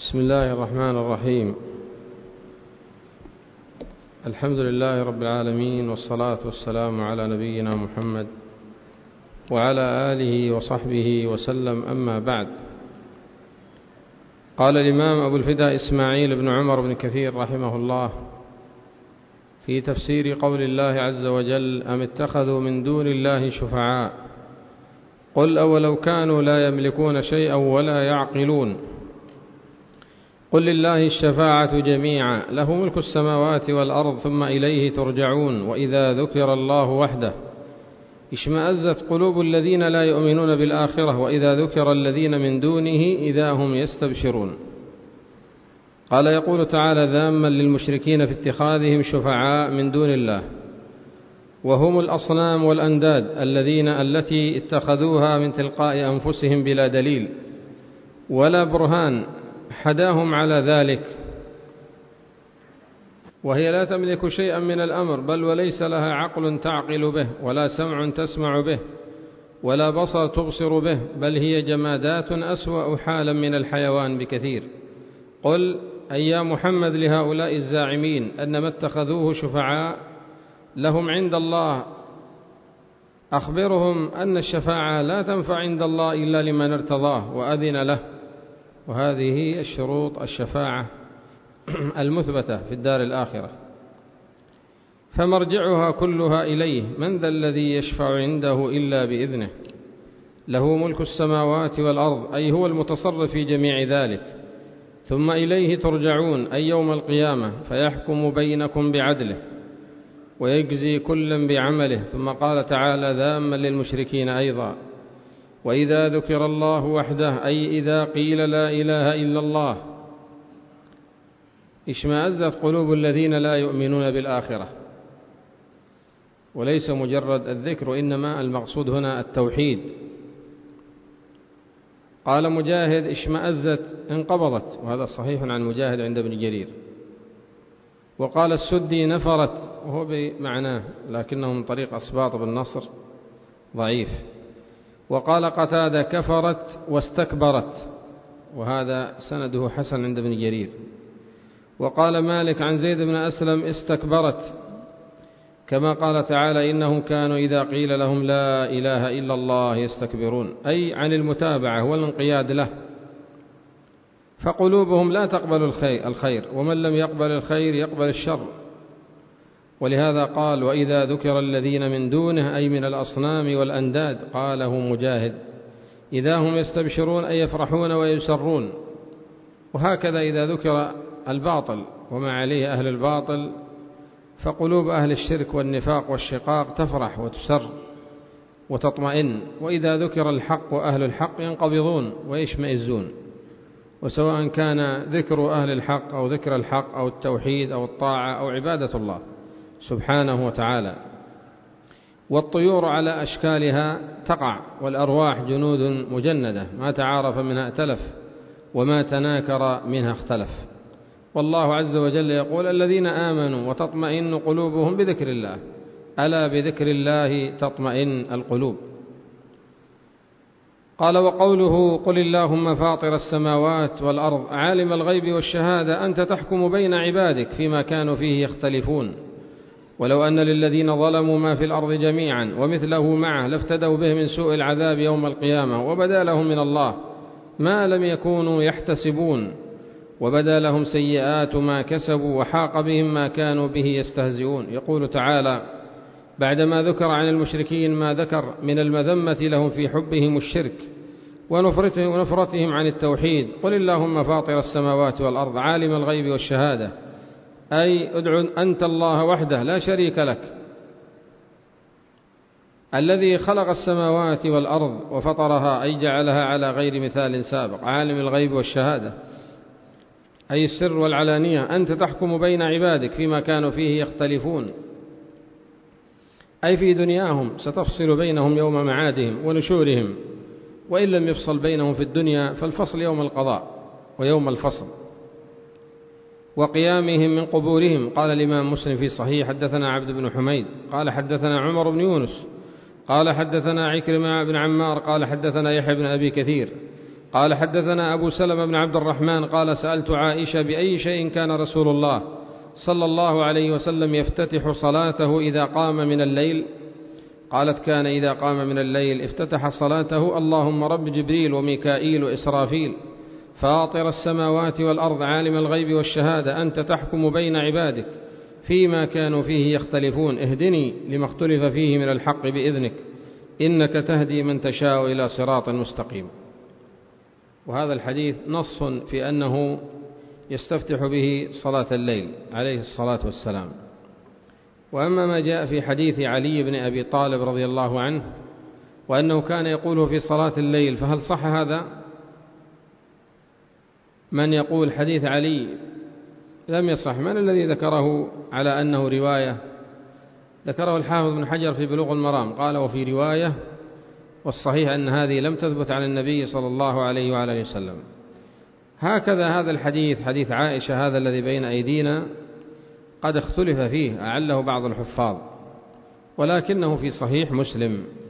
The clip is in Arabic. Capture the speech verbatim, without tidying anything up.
بسم الله الرحمن الرحيم. الحمد لله رب العالمين، والصلاة والسلام على نبينا محمد وعلى آله وصحبه وسلم، أما بعد. قال الإمام أبو الفداء إسماعيل بن عمر بن كثير رحمه الله في تفسير قول الله عز وجل: أم اتخذوا من دون الله شفعاء قل أولو كانوا لا يملكون شيئا ولا يعقلون قل لله الشفاعة جميعا له ملك السماوات والأرض ثم إليه ترجعون وإذا ذكر الله وحده اشمأزت قلوب الذين لا يؤمنون بالآخرة وإذا ذكر الذين من دونه إذا هم يستبشرون. قال يقول تعالى ذاما للمشركين في اتخاذهم شفعاء من دون الله، وهم الأصنام والأنداد الذين التي اتخذوها من تلقاء أنفسهم بلا دليل ولا برهان حداهم على ذلك، وهي لا تملك شيئا من الأمر، بل وليس لها عقل تعقل به ولا سمع تسمع به ولا بصر تبصر به، بل هي جمادات أسوأ حالا من الحيوان بكثير. قل أي يا محمد لهؤلاء الزاعمين أن ما اتخذوه شفعاء لهم عند الله أخبرهم أن الشفاعة لا تنفع عند الله إلا لمن ارتضاه وأذن له، وهذه هي الشروط الشفاعة المثبتة في الدار الآخرة، فمرجعها كلها إليه. من ذا الذي يشفع عنده إلا بإذنه له ملك السماوات والأرض، أي هو المتصرف في جميع ذلك. ثم إليه ترجعون أي يوم القيامة فيحكم بينكم بعدله ويجزي كلا بعمله. ثم قال تعالى ذاما للمشركين أيضا: وإذا ذكر الله وحده أي إذا قيل لا إله إلا الله اشمأزت قلوب الذين لا يؤمنون بالآخرة. وليس مجرد الذكر، إنما المقصود هنا التوحيد. قال مجاهد اشمأزت انقبضت، وهذا صحيح عن مجاهد عند ابن جرير. وقال السدي نفرت، وهو بمعناه لكنه من طريق أسباط بن نصر ضعيف. وقال قتادة كفرت واستكبرت، وهذا سنده حسن عند ابن جرير. وقال مالك عن زيد بن أسلم استكبرت، كما قال تعالى إنهم كانوا إذا قيل لهم لا إله إلا الله يستكبرون، أي عن المتابعة والانقياد له، فقلوبهم لا تقبل الخير، ومن لم يقبل الخير يقبل الشر. ولهذا قال وإذا ذكر الذين من دونه أي من الأصنام والأنداد، قاله مجاهد إذا هم يستبشرون أي يفرحون ويسرون. وهكذا إذا ذكر الباطل وما عليه أهل الباطل فقلوب أهل الشرك والنفاق والشقاق تفرح وتسر وتطمئن، وإذا ذكر الحق وأهل الحق ينقبضون ويشمئزون. وسواء كان ذكر أهل الحق أو ذكر الحق أو التوحيد أو الطاعة أو عبادة الله سبحانه وتعالى. والطيور على أشكالها تقع، والأرواح جنود مجندة، ما تعارف منها ائتلف وما تناكر منها اختلف. والله عز وجل يقول الذين آمنوا وتطمئن قلوبهم بذكر الله، ألا بذكر الله تطمئن القلوب. قال وقوله قل اللهم فاطر السماوات والأرض عالم الغيب والشهادة أنت تحكم بين عبادك فيما كانوا فيه يختلفون ولو أن للذين ظلموا ما في الأرض جميعا ومثله معه لافتدوا به من سوء العذاب يوم القيامة وبدا لهم من الله ما لم يكونوا يحتسبون وبدا لهم سيئات ما كسبوا وحاق بهم ما كانوا به يستهزئون. يقول تعالى بعدما ذكر عن المشركين ما ذكر من المذمة لهم في حبهم الشرك ونفرتهم عن التوحيد: قل اللهم فاطر السماوات والأرض عالم الغيب والشهادة، أي ادعو أنت الله وحده لا شريك لك الذي خلق السماوات والأرض وفطرها، أي جعلها على غير مثال سابق. عالم الغيب والشهادة أي السر والعلانية، أنت تحكم بين عبادك فيما كانوا فيه يختلفون، أي في دنياهم ستفصل بينهم يوم معادهم ونشورهم، وإن لم يفصل بينهم في الدنيا فالفصل يوم القضاء ويوم الفصل وقيامهم من قبورهم. قال الإمام مسلم في صحيح حدثنا عبد بن حميد قال حدثنا عمر بن يونس قال حدثنا عكرمة بن عمار قال حدثنا يحيى بن أبي كثير قال حدثنا أبو سلمة بن عبد الرحمن قال سألت عائشة بأي شيء كان رسول الله صلى الله عليه وسلم يفتتح صلاته إذا قام من الليل؟ قالت كان إذا قام من الليل افتتح صلاته اللهم رب جبريل وميكائيل وإسرافيل فاطر السماوات والأرض عالم الغيب والشهادة أنت تحكم بين عبادك فيما كانوا فيه يختلفون اهدني لما اختلف فيه من الحق بإذنك إنك تهدي من تشاء إلى صراط مستقيم. وهذا الحديث نص في أنه يستفتح به صلاة الليل عليه الصلاة والسلام. وأما ما جاء في حديث علي بن أبي طالب رضي الله عنه وأنه كان يقوله في صلاة الليل فهل صح هذا؟ من يقول حديث علي لم يصح؟ من الذي ذكره على أنه رواية؟ ذكره الحافظ بن حجر في بلوغ المرام قال وفي رواية والصحيح أن هذه لم تثبت عن النبي صلى الله عليه وعلى وسلم. هكذا هذا الحديث حديث عائشة هذا الذي بين أيدينا قد اختلف فيه أعله بعض الحفاظ ولكنه في صحيح مسلم